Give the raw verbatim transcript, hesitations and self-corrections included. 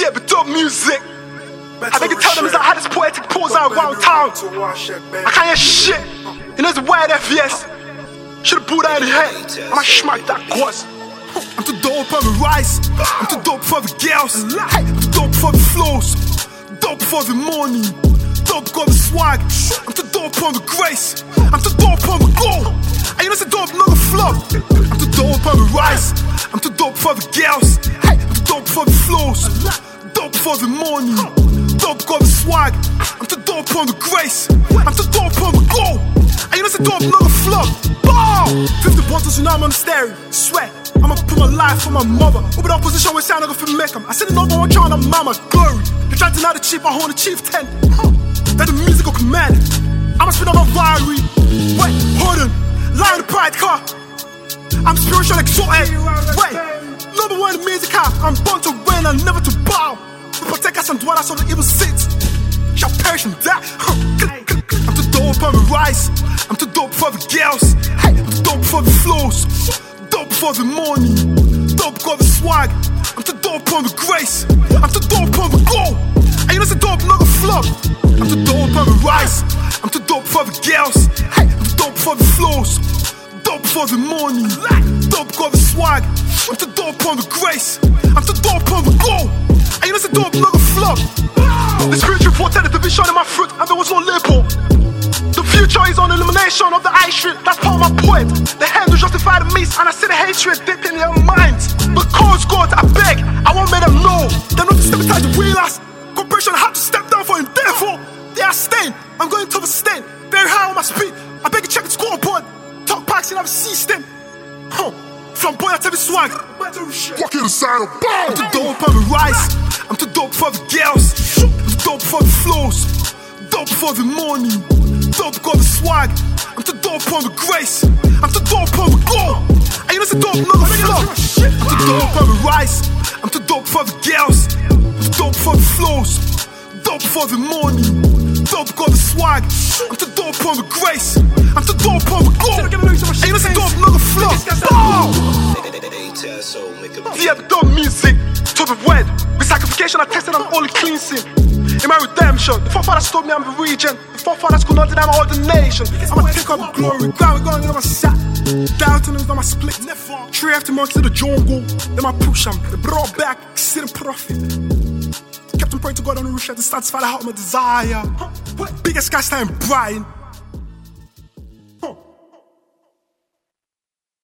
Yeah, but dub music. I think you tell them it's the hottest poetic pose out around town. I can't hear shit. You know it's a wide F S. Should've booed out in the head. I'ma smack that course. I'm too dope for the rise. I'm too dope for the girls. I'm too dope for the flows. Dope for the money. Dope for the swag. I'm too dope for the grace. I'm too dope for the goal. And you know it's a dope, not a flop. I'm too dope for the rise. I'm too dope for the girls. I'm too dope for the flows. Dope for the money. Dope for the swag. I'm too dope for the grace. I'm too dope for the goal. And you know it's a dope, not a flop. Bow! fifty bottles, you know I'm on the stereo. Sweat. I'ma put my life for my mother. Open up position with sound, I go for make them. I said the number one trying to mama glory. They tried to deny the chief, I hold the chieftain. That the musical command. I'ma spin up my diary. Wait, hold on. Lie in the pride car. I'm spiritual exotic. Wait, number one in the music car. I'm born to win and never to bow. To protect us and dwell us on the evil seats. Shall perish and die. I'm too dope for the rise. I'm too dope for the girls. I'm too dope for the flows. Dope for the money. Dope for the swag. I'm too dope for the grace. I'm too dope for the goal. And you know it's a dope, not a flop. I'm too dope for the rise. I'm too dope for the girls. I'm too dope for the flows. Dope for the money. Dope for the swag. I'm too dope for the grace. I'm too dope for the goal. And you know it's a dope, not a flop. The spiritual vortex, the vision in my fruit, and there was no label. The future is on elimination of the eye street. That's part of my point. The hand will justify the means, and I see the hatred deep in their minds. But cause God, I beg, I won't make them know. They're not to step inside the wheelers. Corporation had to step down for him. Therefore, they are staying. I'm going to the stand. Very high on my speed. I beg you check the scoreboard. Talk packs and I've ceased them. Huh. From boy, I tell you swag. Walk in the saddle. I'm too dope for the rise. I'm too dope for the girls. I'm too dope for the flows. Dope for the money. Dope for the swag. I'm too dope for the grace. I'm too dope for the goal. And you know it's a dope, not a flop. I'm too dope for the rise. I'm too dope for the girls. I'm too dope for the flows. Dope for the money. Dope for the swag. I'm too dope for the grace. I'm too dope for the goal. And you know it's a dope, not a flop. Yeah, but dope music. To the word. With sacrification, I tested on only cleansing. In my redemption, the forefathers told me I'm the region. The forefathers could not deny my ordination. I'ma take up the glory, ground going on my side. Downtown is on my split. Three after months to the jungle. Then I push them, they brought back, sitting profit. Kept on praying to God on the roof to satisfy the heart of my desire. Biggest guy time Brian.